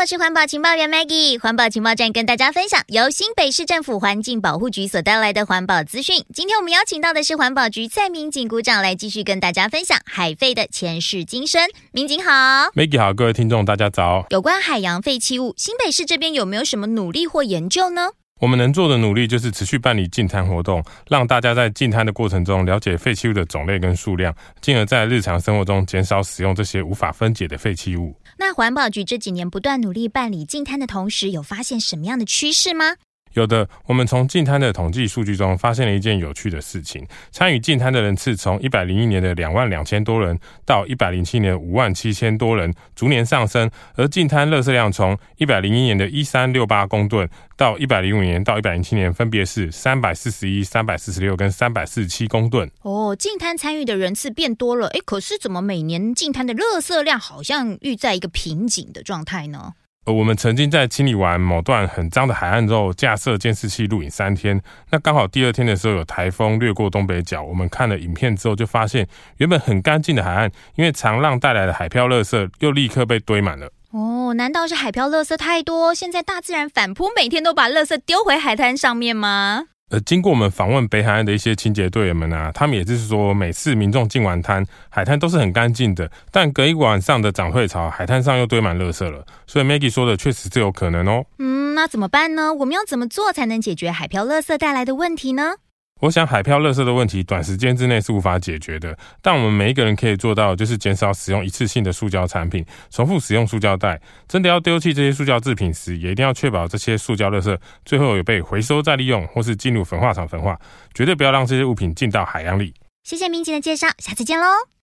我是环保情报员 Maggie， 环保情报站跟大家分享由新北市政府环境保护局所带来的环保资讯。今天我们邀请到的是环保局蔡明景股长来继续跟大家分享海废的前世今生。明景好。 Maggie 好，各位听众大家早。 有关海洋废弃物，新北市这边有没有什么努力或研究呢？ 我们能做的努力就是持续办理净滩活动，让大家在净滩的过程中了解废弃物的种类跟数量，进而在日常生活中减少使用这些无法分解的废弃物。 那环保局这几年不断努力办理净滩的同时，有发现什么样的趋势吗？ 有的，我们从净滩的统计数据中发现了一件有趣的事情，参与净滩的人次从101年的22000多人到107年57000多人逐年上升，而净滩垃圾量从101年的1368公吨到105年到107年分别是341、346跟347公吨。 净滩参与的人次变多了，可是怎么每年净滩的垃圾量好像遇在一个瓶颈的状态呢？ 我们曾经在清理完某段很脏的海岸之后，架设监视器录影3天。那刚好第二天的时候有台风掠过东北角，我们看了影片之后就发现，原本很干净的海岸，因为长浪带来的海漂垃圾又立刻被堆满了。 难道是海漂垃圾太多，现在大自然反扑，每天都把垃圾丢回海滩上面吗？ 经过我们访问北海岸的一些清洁队员们啊，他们也就是说，每次民众进完滩，海滩都是很干净的，但隔一晚上的涨退潮，海滩上又堆满垃圾了。所以 Maggie 说的确实是有可能哦。 那怎么办呢？我们要怎么做才能解决海漂垃圾带来的问题呢？ 我想海漂垃圾的问题短时间之内是无法解决的，但我们每一个人可以做到的就是减少使用一次性的塑胶产品，重复使用塑胶袋。真的要丢弃这些塑胶制品时，也一定要确保这些塑胶垃圾最后有被回收再利用，或是进入焚化厂焚化，绝对不要让这些物品进到海洋里。 谢谢明景的介绍，下次见咯。